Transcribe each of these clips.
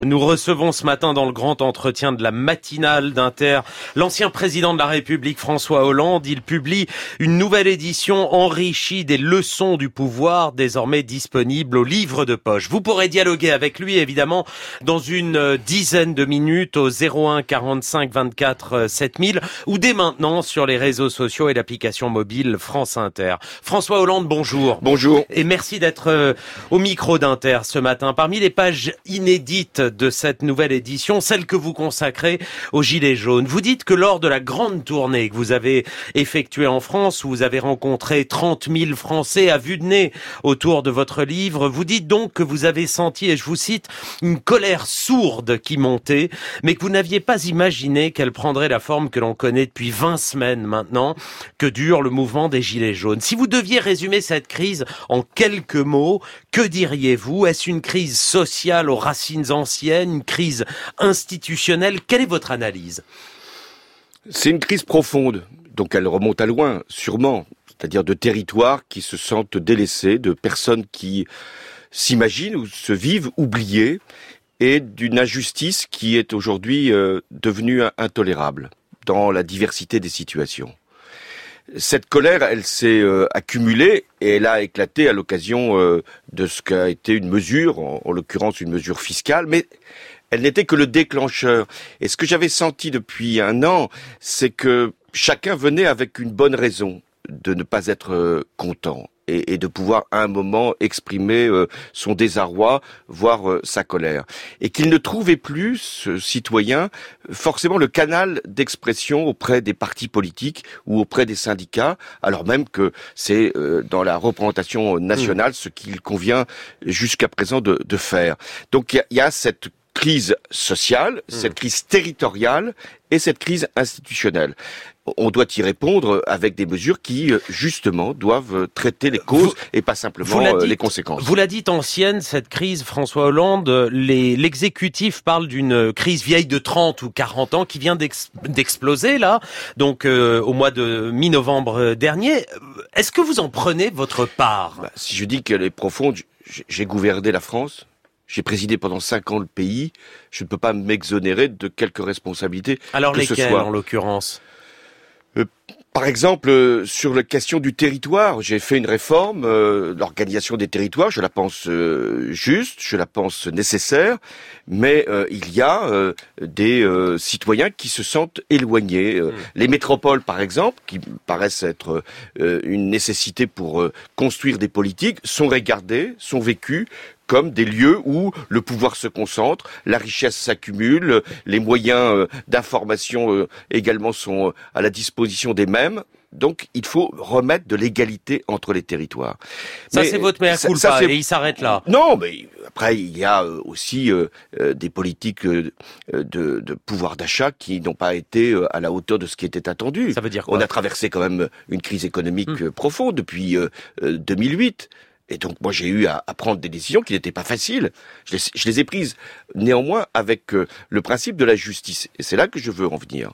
Nous recevons ce matin dans le grand entretien de la matinale d'Inter l'ancien président de la République François Hollande. Il publie une nouvelle édition enrichie des leçons du pouvoir, désormais disponible au livre de poche. Vous pourrez dialoguer avec lui évidemment dans une dizaine de minutes au 01 45 24 7000 ou dès maintenant sur les réseaux sociaux et l'application mobile France Inter. François Hollande, bonjour. Bonjour. Et merci d'être au micro d'Inter ce matin. Parmi les pages inédites de cette nouvelle édition, celle que vous consacrez aux Gilets jaunes. Vous dites que lors de la grande tournée que vous avez effectuée en France, où vous avez rencontré 30 000 Français à vue de nez autour de votre livre, vous dites donc que vous avez senti, et je vous cite, une colère sourde qui montait, mais que vous n'aviez pas imaginé qu'elle prendrait la forme que l'on connaît depuis 20 semaines maintenant, que dure le mouvement des Gilets jaunes. Si vous deviez résumer cette crise en quelques mots, que diriez-vous? Est-ce une crise sociale aux racines anciennes, une crise institutionnelle? Quelle est votre analyse? C'est une crise profonde, donc elle remonte à loin, sûrement. C'est-à-dire de territoires qui se sentent délaissés, de personnes qui s'imaginent ou se vivent oubliées, et d'une injustice qui est aujourd'hui devenue intolérable dans la diversité des situations. Cette colère, elle s'est accumulée et elle a éclaté à l'occasion de ce qu'a été une mesure, en l'occurrence une mesure fiscale, mais elle n'était que le déclencheur. Et ce que j'avais senti depuis un an, c'est que chacun venait avec une bonne raison de ne pas être content et de pouvoir à un moment exprimer son désarroi, voire sa colère. Et qu'il ne trouvait plus, ce citoyen, forcément le canal d'expression auprès des partis politiques ou auprès des syndicats, alors même que c'est dans la représentation nationale ce qu'il convient jusqu'à présent de faire. Donc il y a cette crise sociale, cette crise territoriale et cette crise institutionnelle. On doit y répondre avec des mesures qui, justement, doivent traiter les causes et pas simplement les conséquences. Vous la dites ancienne, cette crise, François Hollande. L'exécutif parle d'une crise vieille de 30 ou 40 ans qui vient d'exploser, là, donc au mois de mi-novembre dernier. Est-ce que vous en prenez votre part? Si je dis qu'elle est profonde, j'ai gouverné la France. J'ai présidé pendant 5 ans le pays. Je ne peux pas m'exonérer de quelques responsabilités. Alors que lesquelles, ce soit. En l'occurrence? Par exemple, sur la question du territoire, j'ai fait une réforme, l'organisation des territoires, je la pense juste, je la pense nécessaire, mais il y a des citoyens qui se sentent éloignés. Les métropoles, par exemple, qui paraissent être une nécessité pour construire des politiques, sont regardées, sont vécues comme des lieux où le pouvoir se concentre, la richesse s'accumule, les moyens d'information également sont à la disposition des mêmes. Donc, il faut remettre de l'égalité entre les territoires. Ça, c'est votre mea culpa, et il s'arrête là. Non, mais après, il y a aussi des politiques de pouvoir d'achat qui n'ont pas été à la hauteur de ce qui était attendu. Ça veut dire quoi? On a traversé quand même une crise économique profonde depuis 2008. Et donc, moi, j'ai eu à prendre des décisions qui n'étaient pas faciles. Je les ai prises, néanmoins, avec le principe de la justice. Et c'est là que je veux en venir.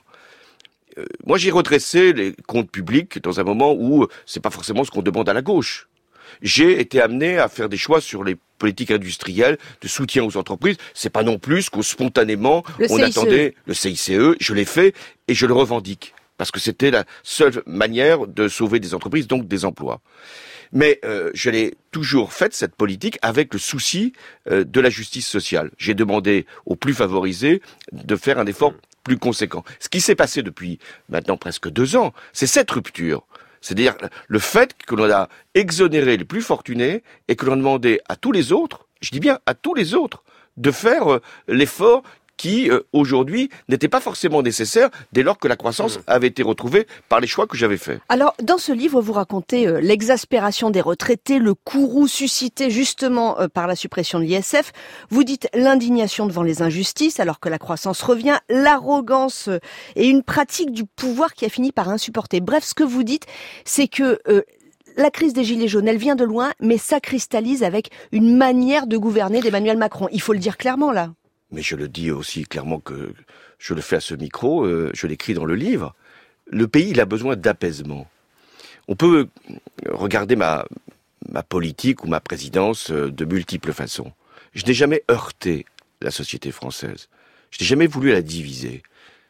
Moi, j'ai redressé les comptes publics dans un moment où c'est pas forcément ce qu'on demande à la gauche. J'ai été amené à faire des choix sur les politiques industrielles, de soutien aux entreprises. C'est pas non plus que spontanément on attendait le CICE. Je l'ai fait et je le revendique. Parce que c'était la seule manière de sauver des entreprises, donc des emplois. Mais je l'ai toujours faite, cette politique, avec le souci de la justice sociale. J'ai demandé aux plus favorisés de faire un effort plus conséquent. Ce qui s'est passé depuis maintenant presque 2 ans, c'est cette rupture. C'est-à-dire le fait que l'on a exonéré les plus fortunés et que l'on a demandé à tous les autres, je dis bien à tous les autres, de faire l'effort qui, aujourd'hui, n'était pas forcément nécessaire dès lors que la croissance avait été retrouvée par les choix que j'avais faits. Alors, dans ce livre, vous racontez l'exaspération des retraités, le courroux suscité justement par la suppression de l'ISF. Vous dites l'indignation devant les injustices alors que la croissance revient, l'arrogance et une pratique du pouvoir qui a fini par insupporter. Bref, ce que vous dites, c'est que la crise des Gilets jaunes, elle vient de loin, mais ça cristallise avec une manière de gouverner d'Emmanuel Macron. Il faut le dire clairement, là. Mais je le dis aussi clairement que je le fais à ce micro, je l'écris dans le livre. Le pays, il a besoin d'apaisement. On peut regarder ma politique ou ma présidence de multiples façons. Je n'ai jamais heurté la société française. Je n'ai jamais voulu la diviser.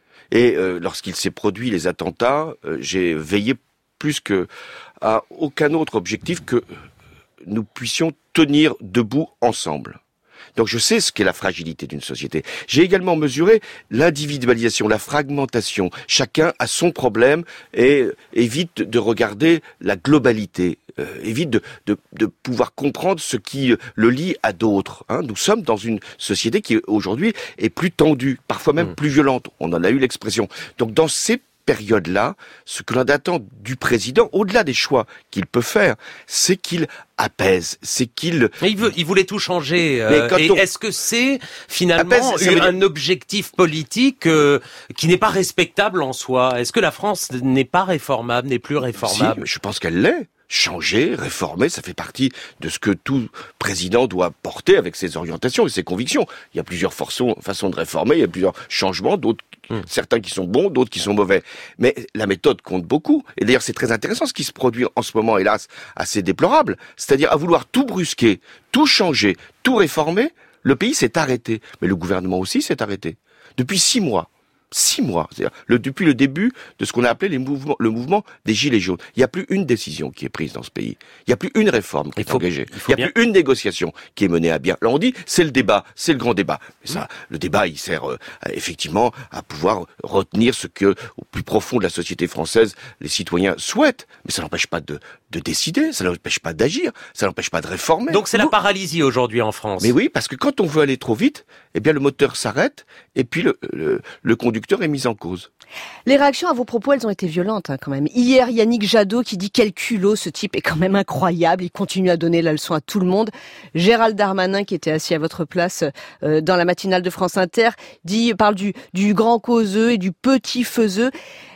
Et lorsqu'il s'est produit les attentats, j'ai veillé plus que à aucun autre objectif que nous puissions tenir debout ensemble. Donc je sais ce qu'est la fragilité d'une société. J'ai également mesuré l'individualisation, la fragmentation. Chacun a son problème et évite de regarder la globalité, évite de pouvoir comprendre ce qui le lie à d'autres. Nous sommes dans une société qui aujourd'hui est plus tendue, parfois même plus violente. On en a eu l'expression. Donc dans ces période-là, ce que l'on attend du président, au-delà des choix qu'il peut faire, c'est qu'il apaise, c'est qu'il... Mais il voulait tout changer. Est-ce que c'est finalement un objectif politique qui n'est pas respectable en soi? Est-ce que la France n'est pas réformable, n'est plus réformable? Si, je pense qu'elle l'est. Changer, réformer, ça fait partie de ce que tout président doit porter avec ses orientations et ses convictions. Il y a plusieurs façons de réformer, il y a plusieurs changements, d'autres certains qui sont bons, d'autres qui sont mauvais. Mais la méthode compte beaucoup. Et d'ailleurs, c'est très intéressant ce qui se produit en ce moment, hélas, assez déplorable. C'est-à-dire à vouloir tout brusquer, tout changer, tout réformer, le pays s'est arrêté. Mais le gouvernement aussi s'est arrêté. Depuis 6 mois. 6 mois, c'est-à-dire depuis le début de ce qu'on a appelé le mouvement des Gilets jaunes. Il n'y a plus une décision qui est prise dans ce pays. Il n'y a plus une réforme qui est engagée. Il n'y a plus une négociation qui est menée à bien. Là, on dit, c'est le débat, c'est le grand débat. Mais ça, le débat, il sert effectivement à pouvoir retenir ce que, au plus profond de la société française, les citoyens souhaitent. Mais ça n'empêche pas de décider, ça n'empêche pas d'agir, ça n'empêche pas de réformer. Donc c'est la paralysie aujourd'hui en France. Mais oui, parce que quand on veut aller trop vite, eh bien le moteur s'arrête et puis le conducteur est mis en cause. Les réactions à vos propos, elles ont été violentes quand même. Hier, Yannick Jadot qui dit quel culot, ce type est quand même incroyable, il continue à donner la leçon à tout le monde. Gérald Darmanin, qui était assis à votre place dans la matinale de France Inter, parle du grand causeux et du petit faiseux.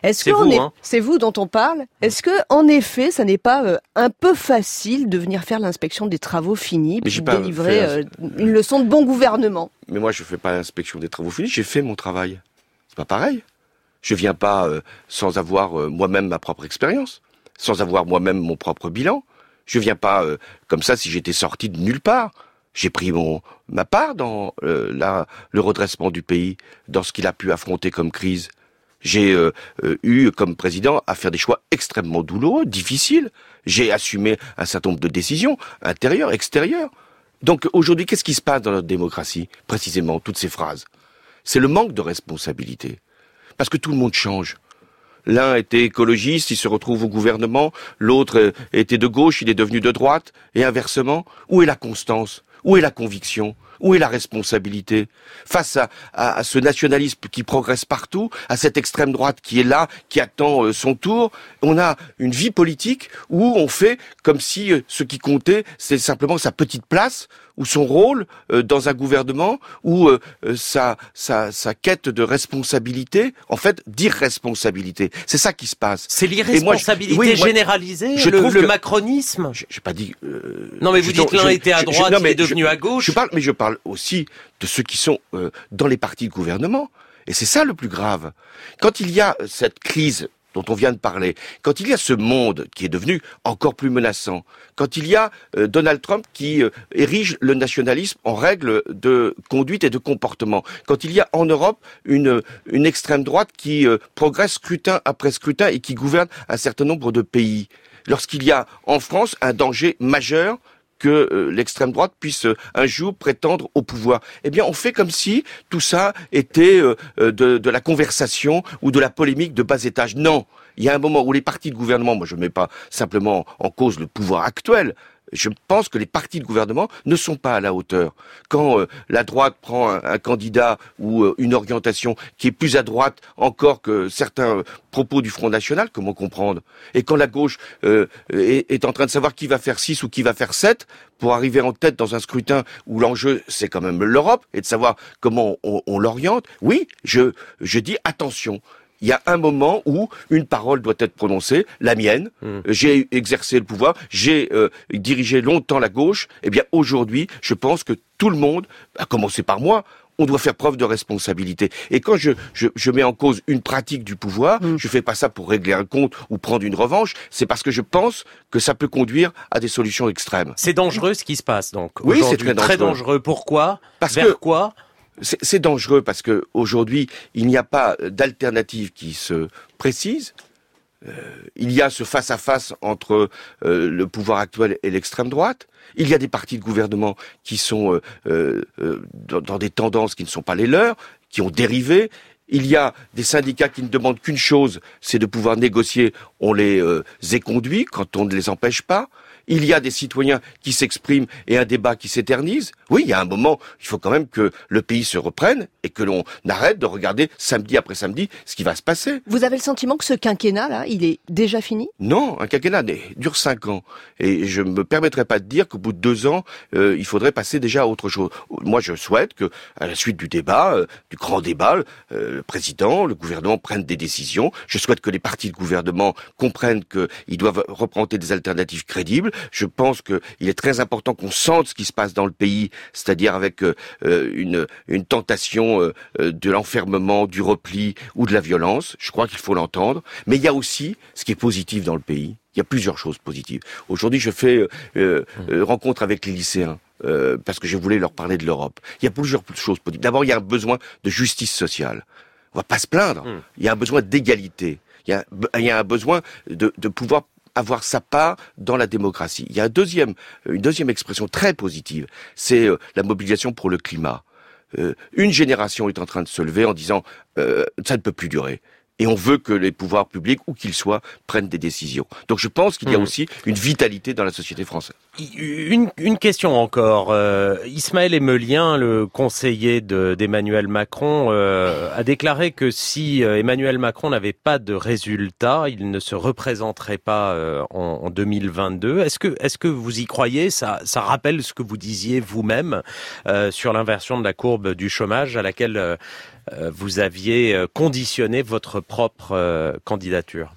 C'est vous dont on parle. Est-ce que, en effet, ça n'est pas un peu facile de venir faire l'inspection des travaux finis, puis délivrer une leçon de bon gouvernement? Mais moi, je fais pas l'inspection des travaux finis, j'ai fait mon travail. C'est pas pareil. Je viens pas sans avoir moi-même ma propre expérience, sans avoir moi-même mon propre bilan. Je viens pas comme ça si j'étais sorti de nulle part. J'ai pris ma part dans le redressement du pays, dans ce qu'il a pu affronter comme crise. J'ai eu comme président à faire des choix extrêmement douloureux, difficiles. J'ai assumé un certain nombre de décisions, intérieures, extérieures. Donc aujourd'hui, qu'est-ce qui se passe dans notre démocratie? Précisément, toutes ces phrases. C'est le manque de responsabilité. Parce que tout le monde change. L'un était écologiste, il se retrouve au gouvernement. L'autre était de gauche, il est devenu de droite. Et inversement, où est la constance? Où est la conviction? Où est la responsabilité? Face à ce nationalisme qui progresse partout, à cette extrême droite qui est là, qui attend son tour, on a une vie politique où on fait comme si ce qui comptait, c'est simplement sa petite place, ou son rôle dans un gouvernement, ou sa quête de responsabilité, en fait, d'irresponsabilité. C'est ça qui se passe. C'est l'irresponsabilité généralisée, le macronisme. J'ai pas dit... non, mais vous dites l'un était à droite, il est devenu à gauche. Je parle aussi de ceux qui sont dans les partis de gouvernement. Et c'est ça le plus grave. Quand il y a cette crise dont on vient de parler, quand il y a ce monde qui est devenu encore plus menaçant, quand il y a Donald Trump qui érige le nationalisme en règle de conduite et de comportement, quand il y a en Europe une extrême droite qui progresse scrutin après scrutin et qui gouverne un certain nombre de pays, lorsqu'il y a en France un danger majeur que l'extrême droite puisse un jour prétendre au pouvoir. Eh bien, on fait comme si tout ça était de la conversation ou de la polémique de bas étage. Non, il y a un moment où les partis de gouvernement, moi je ne mets pas simplement en cause le pouvoir actuel, je pense que les partis de gouvernement ne sont pas à la hauteur. Quand la droite prend un candidat ou une orientation qui est plus à droite encore que certains propos du Front National, comment comprendre? Et quand la gauche est en train de savoir qui va faire 6 ou qui va faire 7 pour arriver en tête dans un scrutin où l'enjeu c'est quand même l'Europe et de savoir comment on l'oriente, oui, je dis attention. Il y a un moment où une parole doit être prononcée, la mienne. J'ai exercé le pouvoir, j'ai dirigé longtemps la gauche. Eh bien, aujourd'hui, je pense que tout le monde, à commencer par moi, on doit faire preuve de responsabilité. Et quand je mets en cause une pratique du pouvoir, je fais pas ça pour régler un compte ou prendre une revanche, c'est parce que je pense que ça peut conduire à des solutions extrêmes. C'est dangereux ce qui se passe, donc. Oui, c'est très dangereux. Très dangereux. Pourquoi? Parce Vers quoi? C'est dangereux parce que aujourd'hui, il n'y a pas d'alternative qui se précise. Il y a ce face-à-face entre le pouvoir actuel et l'extrême droite. Il y a des partis de gouvernement qui sont dans des tendances qui ne sont pas les leurs, qui ont dérivé. Il y a des syndicats qui ne demandent qu'une chose, c'est de pouvoir négocier. On les éconduit quand on ne les empêche pas. Il y a des citoyens qui s'expriment et un débat qui s'éternise. Oui, il y a un moment, il faut quand même que le pays se reprenne et que l'on arrête de regarder samedi après samedi ce qui va se passer. Vous avez le sentiment que ce quinquennat, là, il est déjà fini ? Non, un quinquennat dure 5 ans. Et je ne me permettrai pas de dire qu'au bout de 2 ans, il faudrait passer déjà à autre chose. Moi, je souhaite que, à la suite du débat, du grand débat, le président, le gouvernement prennent des décisions. Je souhaite que les partis de gouvernement comprennent qu'ils doivent représenter des alternatives crédibles. Je pense qu'il est très important qu'on sente ce qui se passe dans le pays, c'est-à-dire avec une tentation de l'enfermement, du repli ou de la violence. Je crois qu'il faut l'entendre. Mais il y a aussi ce qui est positif dans le pays. Il y a plusieurs choses positives. Aujourd'hui, je fais rencontre avec les lycéens. Parce que je voulais leur parler de l'Europe. Il y a plusieurs choses positives. D'abord, il y a un besoin de justice sociale. On va pas se plaindre. Il y a un besoin d'égalité. Il y a un besoin de pouvoir avoir sa part dans la démocratie. Il y a une deuxième expression très positive, c'est la mobilisation pour le climat. Une génération est en train de se lever en disant ça ne peut plus durer. Et on veut que les pouvoirs publics, où qu'ils soient, prennent des décisions. Donc je pense qu'il y a aussi une vitalité dans la société française. Une question encore. Ismaël Emelien, le conseiller d'Emmanuel Macron, a déclaré que si Emmanuel Macron n'avait pas de résultat, il ne se représenterait pas en 2022. Est-ce que vous y croyez ? Ça rappelle ce que vous disiez vous-même sur l'inversion de la courbe du chômage à laquelle vous aviez conditionné votre propre candidature.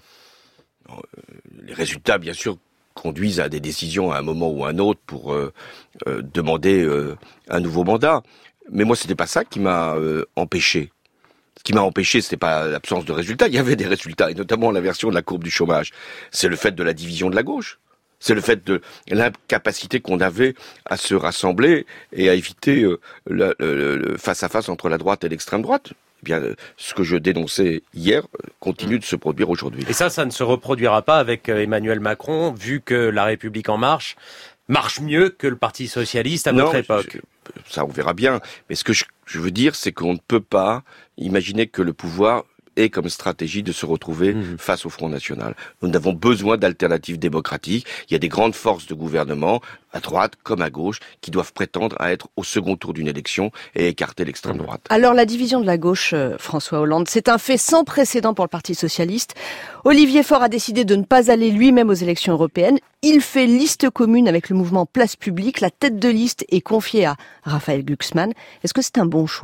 Les résultats, bien sûr, conduisent à des décisions à un moment ou à un autre pour demander un nouveau mandat. Mais moi, c'était pas ça qui m'a empêché. Ce qui m'a empêché, c'était pas l'absence de résultats. Il y avait des résultats, et notamment l'inversion de la courbe du chômage. C'est le fait de la division de la gauche. C'est le fait de l'incapacité qu'on avait à se rassembler et à éviter le face-à-face entre la droite et l'extrême droite. Eh bien, ce que je dénonçais hier continue de se produire aujourd'hui. Et ça ne se reproduira pas avec Emmanuel Macron, vu que La République En Marche marche mieux que le Parti Socialiste à votre époque. Ça, on verra bien. Mais ce que je veux dire, c'est qu'on ne peut pas imaginer que le pouvoir ait comme stratégie de se retrouver face au Front National. Nous avons besoin d'alternatives démocratiques. Il y a des grandes forces de gouvernement, à droite comme à gauche, qui doivent prétendre à être au second tour d'une élection et écarter l'extrême droite. Alors la division de la gauche, François Hollande, c'est un fait sans précédent pour le Parti Socialiste. Olivier Faure a décidé de ne pas aller lui-même aux élections européennes. Il fait liste commune avec le mouvement Place Publique. La tête de liste est confiée à Raphaël Glucksmann. Est-ce que c'est un bon choix ?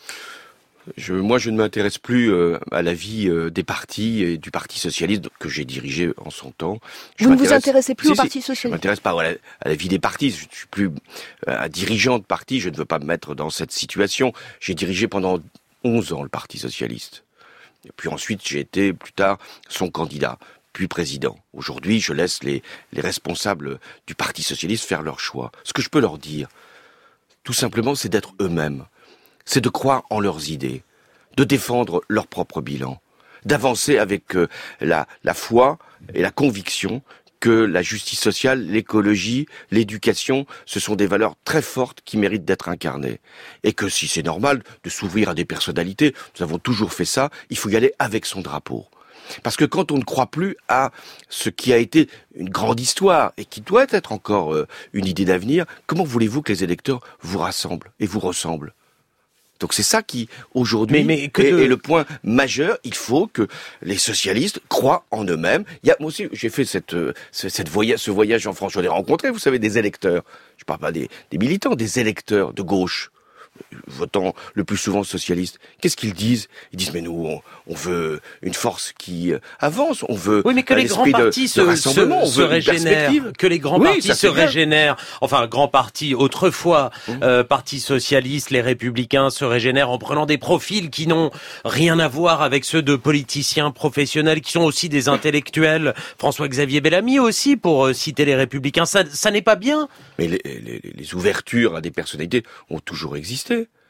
Moi, je ne m'intéresse plus à la vie des partis et du Parti Socialiste que j'ai dirigé en son temps. Vous ne vous intéressez plus au Parti Socialiste ? Je ne m'intéresse pas à la vie des partis. Je ne suis plus un dirigeant de parti. Je ne veux pas me mettre dans cette situation. J'ai dirigé pendant 11 ans le Parti Socialiste. Et puis ensuite, j'ai été plus tard son candidat, puis président. Aujourd'hui, je laisse les responsables du Parti Socialiste faire leur choix. Ce que je peux leur dire, tout simplement, c'est d'être eux-mêmes. C'est de croire en leurs idées, de défendre leur propre bilan, d'avancer avec la foi et la conviction que la justice sociale, l'écologie, l'éducation, ce sont des valeurs très fortes qui méritent d'être incarnées. Et que si c'est normal de s'ouvrir à des personnalités, nous avons toujours fait ça, il faut y aller avec son drapeau. Parce que quand on ne croit plus à ce qui a été une grande histoire et qui doit être encore une idée d'avenir, comment voulez-vous que les électeurs vous rassemblent et vous ressemblent ? Donc c'est ça qui, aujourd'hui, est le point majeur. Il faut que les socialistes croient en eux-mêmes. Moi aussi, j'ai fait ce voyage en France. J'en ai rencontré, vous savez, des électeurs. Je parle pas des militants, des électeurs de gauche, votant le plus souvent socialiste. Qu'est-ce qu'ils disent ? Ils disent, mais nous, on veut une force qui avance, on veut oui, mais que les grands partis se régénèrent, que les grands partis se régénèrent. Enfin, grands partis, autrefois, Parti Socialiste, les Républicains se régénèrent en prenant des profils qui n'ont rien à voir avec ceux de politiciens professionnels, qui sont aussi des intellectuels. François-Xavier Bellamy aussi, pour citer les Républicains. Ça n'est pas bien. Mais les ouvertures à des personnalités ont toujours existé.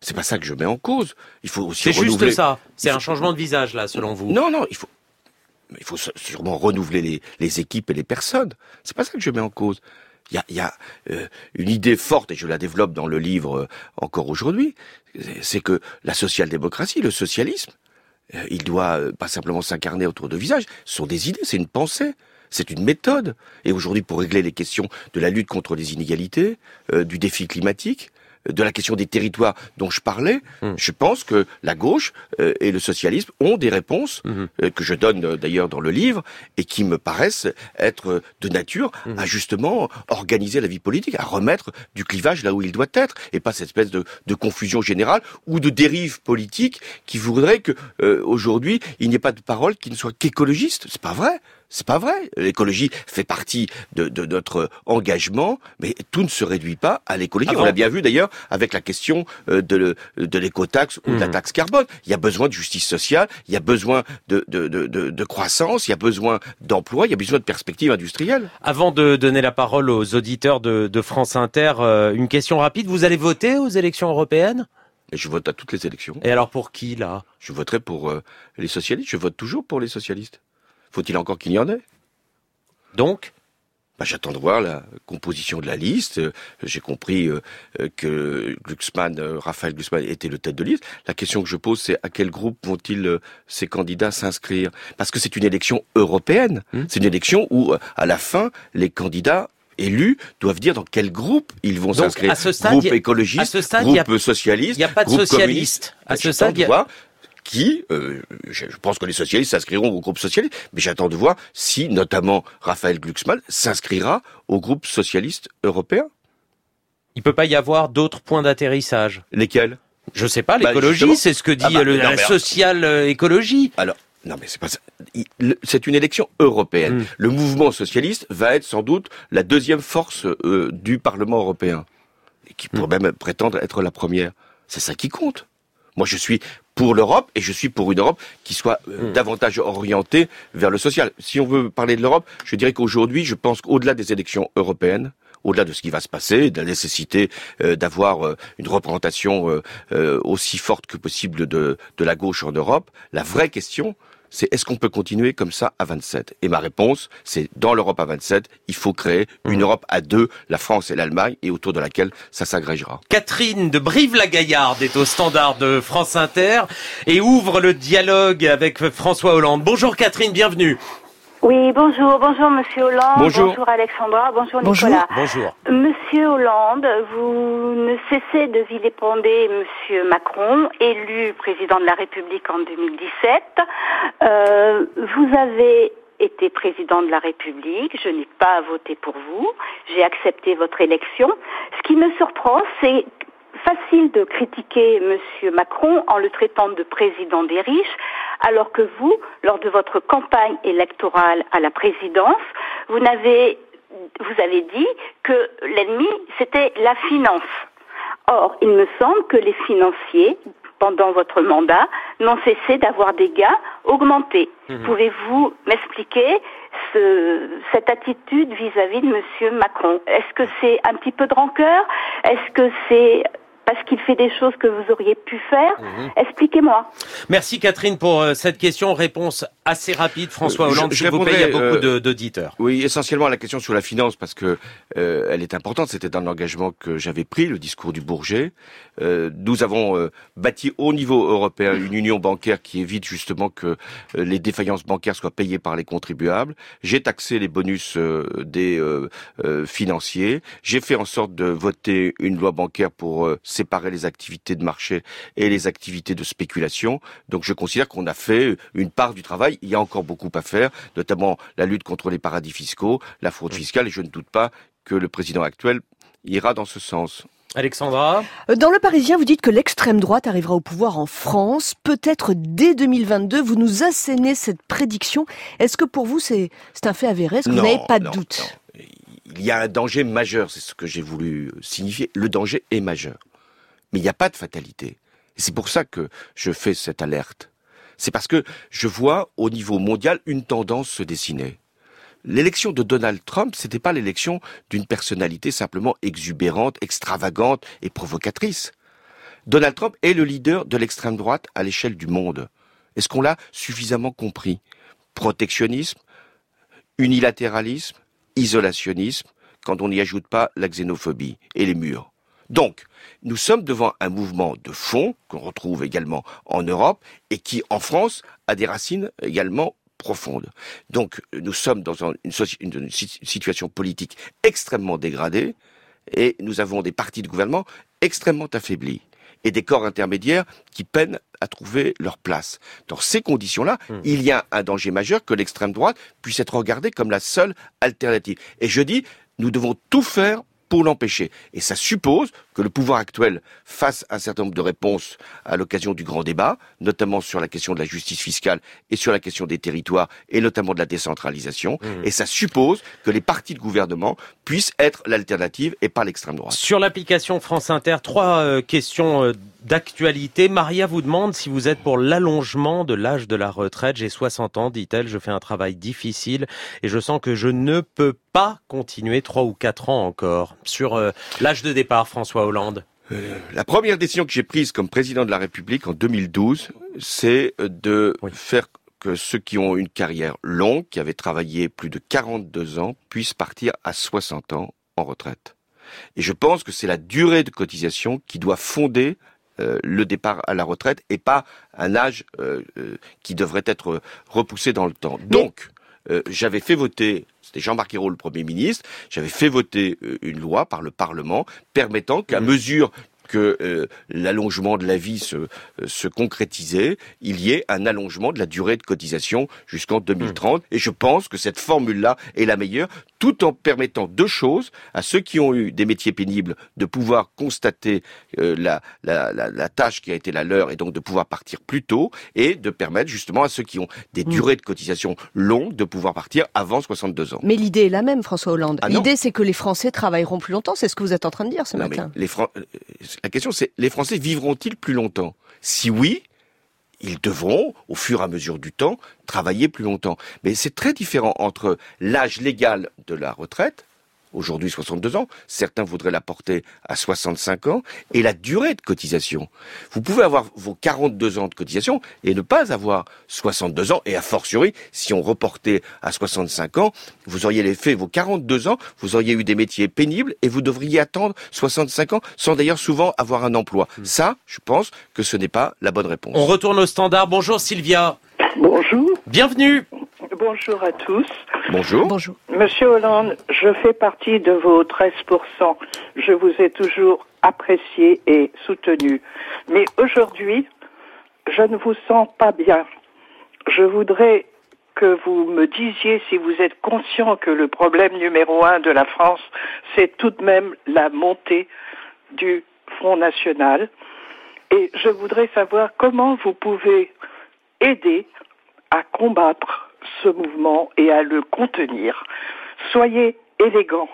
C'est pas ça que je mets en cause. Il faut aussi C'est renouveler. juste ça. C'est un changement de visage, là, selon vous. Non, il faut sûrement renouveler les équipes et les personnes. C'est pas ça que je mets en cause. Il y a une idée forte, et je la développe dans le livre encore aujourd'hui, c'est que la social-démocratie, le socialisme, il doit pas simplement s'incarner autour de visages. Ce sont des idées, c'est une pensée. C'est une méthode. Et aujourd'hui, pour régler les questions de la lutte contre les inégalités, du défi climatique, de la question des territoires dont je parlais, je pense que la gauche et le socialisme ont des réponses que je donne d'ailleurs dans le livre et qui me paraissent être de nature à justement organiser la vie politique, à remettre du clivage là où il doit être et pas cette espèce de confusion générale ou de dérive politique qui voudrait que aujourd'hui il n'y ait pas de parole qui ne soit qu'écologiste. C'est pas vrai. C'est pas vrai. L'écologie fait partie de notre engagement, mais tout ne se réduit pas à l'écologie. On l'a bien vu d'ailleurs avec la question de l'écotaxe ou de la taxe carbone. Il y a besoin de justice sociale, il y a besoin de croissance, il y a besoin d'emploi, il y a besoin de perspectives industrielles. Avant de donner la parole aux auditeurs de France Inter, une question rapide. Vous allez voter aux élections européennes ? Et je vote à toutes les élections. Et alors pour qui, là ? Je voterai pour les socialistes. Je vote toujours pour les socialistes. Faut-il encore qu'il y en ait ? Donc ? J'attends de voir la composition de la liste. J'ai compris que Raphaël Glucksmann était le tête de liste. La question que je pose, c'est à quel groupe vont-ils ces candidats s'inscrire ? Parce que c'est une élection européenne. C'est une élection où, à la fin, les candidats élus doivent dire dans quel groupe ils vont s'inscrire. À ce stade, groupe écologiste, groupe socialiste, il n'y a pas de socialiste. À ce stade, je pense que les socialistes s'inscriront au groupe socialiste, mais j'attends de voir si, notamment, Raphaël Glucksmann s'inscrira au groupe socialiste européen. Il peut pas y avoir d'autres points d'atterrissage. Lesquels ? Je sais pas, l'écologie, c'est ce que dit la social-écologie. Alors, non mais c'est pas ça. C'est une élection européenne. Le mouvement socialiste va être sans doute la deuxième force du Parlement européen, et qui pourrait même prétendre être la première. C'est ça qui compte. Moi, je suis pour l'Europe et je suis pour une Europe qui soit davantage orientée vers le social. Si on veut parler de l'Europe, je dirais qu'aujourd'hui, je pense qu'au-delà des élections européennes, au-delà de ce qui va se passer, de la nécessité d'avoir une représentation aussi forte que possible de la gauche en Europe, la vraie question, c'est est-ce qu'on peut continuer comme ça à 27 ? Et ma réponse, c'est dans l'Europe à 27, il faut créer une Europe à deux, la France et l'Allemagne, et autour de laquelle ça s'agrégera. Catherine de Brive-la-Gaillarde est au standard de France Inter et ouvre le dialogue avec François Hollande. Bonjour Catherine, bienvenue. Oui, bonjour Monsieur Hollande, bonjour Alexandra, bonjour Nicolas. Bonjour. Monsieur Hollande, vous ne cessez de vilipender Monsieur Macron, élu président de la République en 2017. Vous avez été président de la République, je n'ai pas voté pour vous, j'ai accepté votre élection. Ce qui me surprend, c'est facile de critiquer Monsieur Macron en le traitant de président des riches, alors que vous, lors de votre campagne électorale à la présidence, vous avez dit que l'ennemi, c'était la finance. Or, il me semble que les financiers, pendant votre mandat, n'ont cessé d'avoir des gains augmentés. Pouvez-vous m'expliquer cette attitude vis-à-vis de Monsieur Macron ? Est-ce que c'est un petit peu de rancœur ? Est-ce que c'est parce qu'il fait des choses que vous auriez pu faire? Expliquez-moi. Merci Catherine pour cette question. Réponse assez rapide, François Hollande, s'il vous plaît, il y a beaucoup d'auditeurs. Oui, essentiellement à la question sur la finance, parce que elle est importante. C'était dans l'engagement que j'avais pris, le discours du Bourget. Nous avons bâti au niveau européen une union bancaire qui évite justement que les défaillances bancaires soient payées par les contribuables. J'ai taxé les bonus des financiers. J'ai fait en sorte de voter une loi bancaire pour séparer les activités de marché et les activités de spéculation. Donc je considère qu'on a fait une part du travail. Il y a encore beaucoup à faire, notamment la lutte contre les paradis fiscaux, la fraude fiscale, et je ne doute pas que le président actuel ira dans ce sens. Alexandra ? Dans Le Parisien, vous dites que l'extrême droite arrivera au pouvoir en France, peut-être dès 2022. Vous nous assénez cette prédiction. Est-ce que pour vous, c'est un fait avéré? Est-ce que vous n'avez pas de doute? Non. Il y a un danger majeur, c'est ce que j'ai voulu signifier. Le danger est majeur. Mais il n'y a pas de fatalité. Et c'est pour ça que je fais cette alerte. C'est parce que je vois au niveau mondial une tendance se dessiner. L'élection de Donald Trump, c'était pas l'élection d'une personnalité simplement exubérante, extravagante et provocatrice. Donald Trump est le leader de l'extrême droite à l'échelle du monde. Est-ce qu'on l'a suffisamment compris? Protectionnisme, unilatéralisme, isolationnisme, quand on n'y ajoute pas la xénophobie et les murs. Donc, nous sommes devant un mouvement de fond qu'on retrouve également en Europe et qui, en France, a des racines également profondes. Donc, nous sommes dans une situation politique extrêmement dégradée et nous avons des partis de gouvernement extrêmement affaiblis et des corps intermédiaires qui peinent à trouver leur place. Dans ces conditions-là, il y a un danger majeur que l'extrême droite puisse être regardée comme la seule alternative. Et je dis, nous devons tout faire pour l'empêcher. Et ça suppose que le pouvoir actuel fasse un certain nombre de réponses à l'occasion du grand débat, notamment sur la question de la justice fiscale et sur la question des territoires, et notamment de la décentralisation. Et ça suppose que les partis de gouvernement puissent être l'alternative et pas l'extrême droite. Sur l'application France Inter, 3 questions d'actualité. Maria vous demande si vous êtes pour l'allongement de l'âge de la retraite. J'ai 60 ans, dit-elle, je fais un travail difficile et je sens que je ne peux pas continuer 3 ou 4 ans encore. Sur l'âge de départ, François Hollande. La première décision que j'ai prise comme président de la République en 2012, c'est de faire que ceux qui ont une carrière longue, qui avaient travaillé plus de 42 ans, puissent partir à 60 ans en retraite. Et je pense que c'est la durée de cotisation qui doit fonder le départ à la retraite et pas un âge qui devrait être repoussé dans le temps. Donc, j'avais fait voter, c'était Jean-Marc Ayrault le Premier ministre, j'avais fait voter une loi par le Parlement permettant qu'à mesure que l'allongement de la vie se concrétisait, il y ait un allongement de la durée de cotisation jusqu'en 2030. Et je pense que cette formule-là est la meilleure, tout en permettant 2 choses à ceux qui ont eu des métiers pénibles de pouvoir constater la tâche qui a été la leur et donc de pouvoir partir plus tôt et de permettre justement à ceux qui ont des durées de cotisation longues de pouvoir partir avant 62 ans. Mais l'idée est la même, François Hollande. L'idée, c'est que les Français travailleront plus longtemps. C'est ce que vous êtes en train de dire ce matin. La question, c'est, les Français vivront-ils plus longtemps? Si oui, ils devront, au fur et à mesure du temps, travailler plus longtemps. Mais c'est très différent entre l'âge légal de la retraite, aujourd'hui 62 ans, certains voudraient la porter à 65 ans, et la durée de cotisation. Vous pouvez avoir vos 42 ans de cotisation et ne pas avoir 62 ans, et a fortiori, si on reportait à 65 ans, vous auriez fait vos 42 ans, vous auriez eu des métiers pénibles, et vous devriez attendre 65 ans, sans d'ailleurs souvent avoir un emploi. Ça, je pense que ce n'est pas la bonne réponse. On retourne au standard. Bonjour Sylvia. Bonjour. Bienvenue. Bonjour à tous. Bonjour. Bonjour. Monsieur Hollande, je fais partie de vos 13%. Je vous ai toujours apprécié et soutenu. Mais aujourd'hui, je ne vous sens pas bien. Je voudrais que vous me disiez si vous êtes conscient que le problème numéro 1 de la France, c'est tout de même la montée du Front National. Et je voudrais savoir comment vous pouvez aider à combattre ce mouvement et à le contenir. Soyez élégant,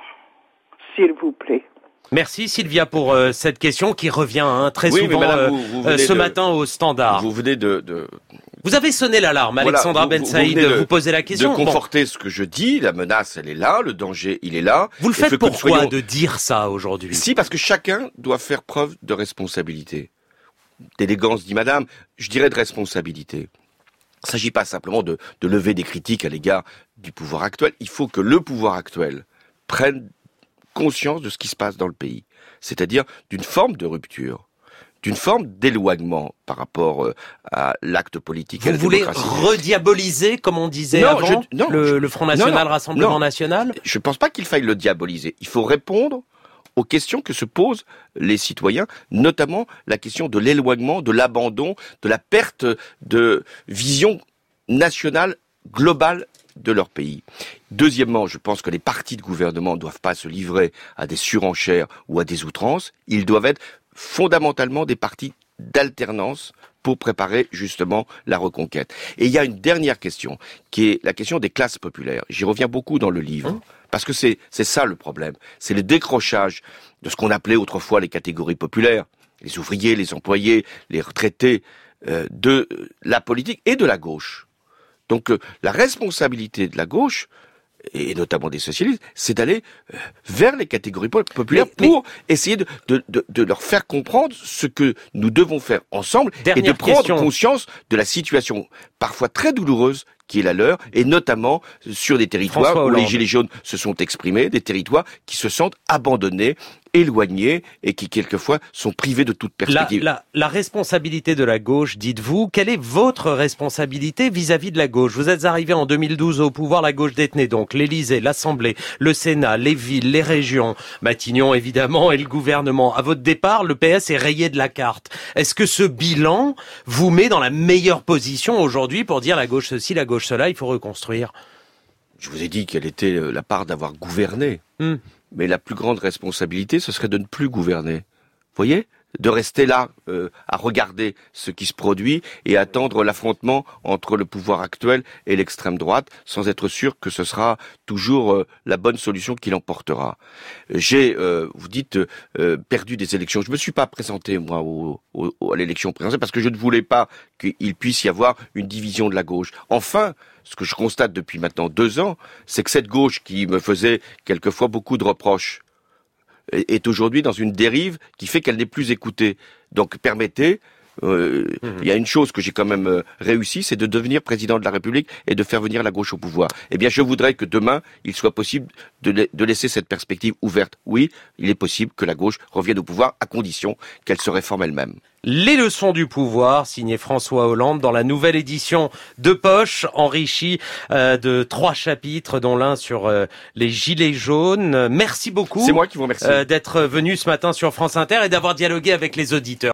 s'il vous plaît. Merci Sylvia pour cette question qui revient très souvent madame, ce matin au standard. Vous venez Vous avez sonné l'alarme, Alexandra Ben Saïd, vous posez la question. De conforter ce que je dis, la menace elle est là, le danger il est là. Vous le faites pourquoi de dire ça aujourd'hui? Si, parce que chacun doit faire preuve de responsabilité. D'élégance, dit madame, je dirais de responsabilité. Il ne s'agit pas simplement de lever des critiques à l'égard du pouvoir actuel. Il faut que le pouvoir actuel prenne conscience de ce qui se passe dans le pays. C'est-à-dire d'une forme de rupture, d'une forme d'éloignement par rapport à l'acte politique et à la démocratie. Vous voulez rediaboliser, comme on disait avant, le Front National, Rassemblement National? Je ne pense pas qu'il faille le diaboliser. Il faut répondre aux questions que se posent les citoyens, notamment la question de l'éloignement, de l'abandon, de la perte de vision nationale globale de leur pays. Deuxièmement, je pense que les partis de gouvernement ne doivent pas se livrer à des surenchères ou à des outrances. Ils doivent être fondamentalement des partis d'alternance pour préparer justement la reconquête. Et il y a une dernière question, qui est la question des classes populaires. J'y reviens beaucoup dans le livre. Parce que c'est ça le problème. C'est le décrochage de ce qu'on appelait autrefois les catégories populaires, les ouvriers, les employés, les retraités, de la politique et de la gauche. Donc la responsabilité de la gauche, et notamment des socialistes, c'est d'aller vers les catégories populaires pour essayer de leur faire comprendre ce que nous devons faire ensemble et de prendre conscience de la situation parfois très douloureuse qui est la leur, et notamment sur des territoires où les Gilets jaunes se sont exprimés, des territoires qui se sentent abandonnés, éloignés, et qui quelquefois sont privés de toute perspective. La responsabilité de la gauche, dites-vous, quelle est votre responsabilité vis-à-vis de la gauche? Vous êtes arrivé en 2012 au pouvoir, la gauche détenait donc l'Élysée, l'Assemblée, le Sénat, les villes, les régions, Matignon évidemment, et le gouvernement. À votre départ, le PS est rayé de la carte. Est-ce que ce bilan vous met dans la meilleure position aujourd'hui pour dire la gauche ceci, la gauche cela, il faut reconstruire? Je vous ai dit quelle était la part d'avoir gouverné. Mais la plus grande responsabilité, ce serait de ne plus gouverner. Vous voyez ? De rester là, à regarder ce qui se produit et attendre l'affrontement entre le pouvoir actuel et l'extrême droite, sans être sûr que ce sera toujours la bonne solution qui l'emportera. J'ai, vous dites, perdu des élections. Je me suis pas présenté, moi, à l'élection présidentielle parce que je ne voulais pas qu'il puisse y avoir une division de la gauche. Enfin, ce que je constate depuis maintenant 2 ans, c'est que cette gauche qui me faisait quelquefois beaucoup de reproches est aujourd'hui dans une dérive qui fait qu'elle n'est plus écoutée. Donc permettez, il y a une chose que j'ai quand même réussi, c'est de devenir président de la République et de faire venir la gauche au pouvoir. Eh bien, je voudrais que demain, il soit possible de laisser cette perspective ouverte. Oui, il est possible que la gauche revienne au pouvoir à condition qu'elle se réforme elle-même. Les leçons du pouvoir, signé François Hollande, dans la nouvelle édition de Poche, enrichie de 3 chapitres, dont l'un sur les Gilets jaunes. Merci beaucoup. C'est moi qui vous remercie. D'être venu ce matin sur France Inter et d'avoir dialogué avec les auditeurs.